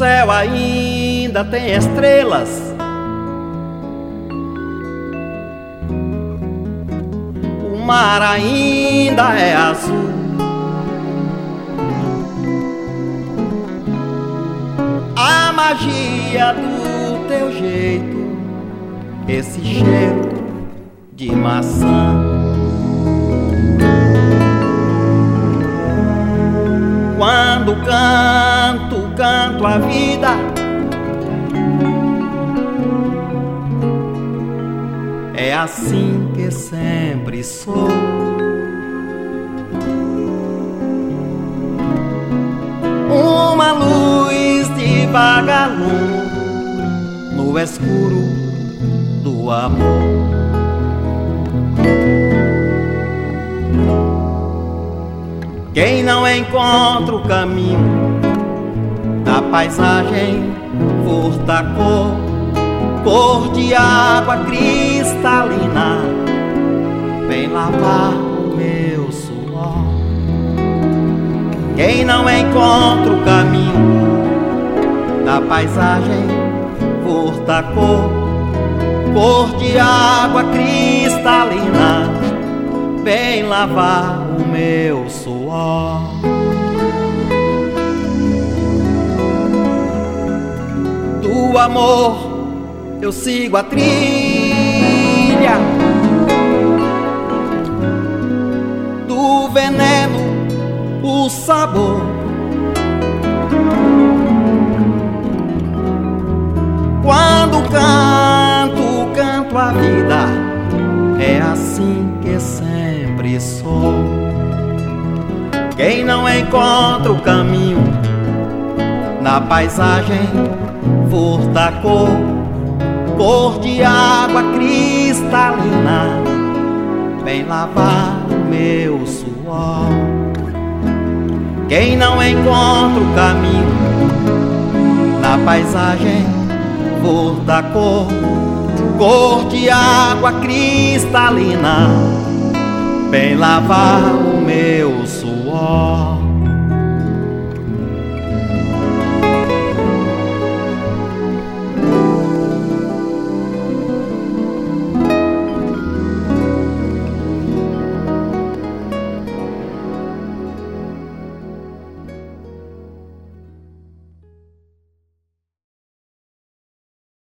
céu ainda tem estrelas, o mar ainda é azul, a magia do teu jeito, esse cheiro de maçã. Quando canto a vida, é assim que sempre sou. Uma luz de vagalume no escuro do amor. Quem não encontra o caminho da paisagem furta cor de água cristalina, vem lavar o meu suor. Quem não encontra o caminho da paisagem furta cor de água cristalina, vem lavar o meu suor. Do amor eu sigo a trilha, do veneno o sabor. Quando canto a vida, é assim que sempre sou. Quem não encontra o caminho na paisagem furta cor de água cristalina, vem lavar o meu suor. Quem não encontra o caminho na paisagem furta cor de água cristalina, vem lavar o meu suor.